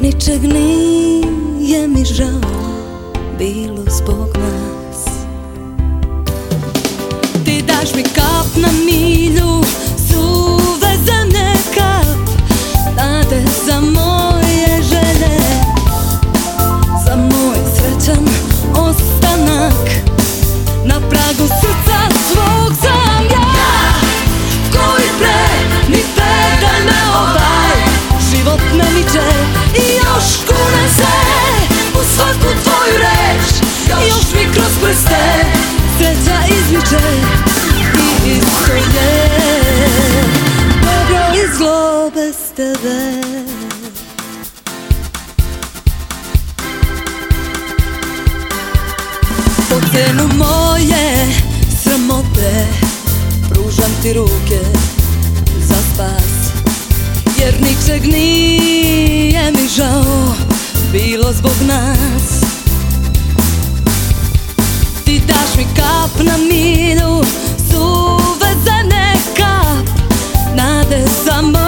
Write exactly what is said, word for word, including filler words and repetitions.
ničeg nije mi žao bilo zbog nas. Ti daš mi kap na milju, suve zemlje kap, nade za moje želje, za moj srećan ostanak. Na pragu srca svog sam ja, koji pre ni pedalj na ovaj život ne miče i još kune se u svaku tvoju reč. Još mi kroz prste sreća izmiče i isto je dobro i zlo bez tebe. Po cenu moje sramote pružam ti ruke za spas, jer ničeg nije mi žao bilo zbog nas. Ti daš mi kap na milju, suve zemlje kap, nade za moj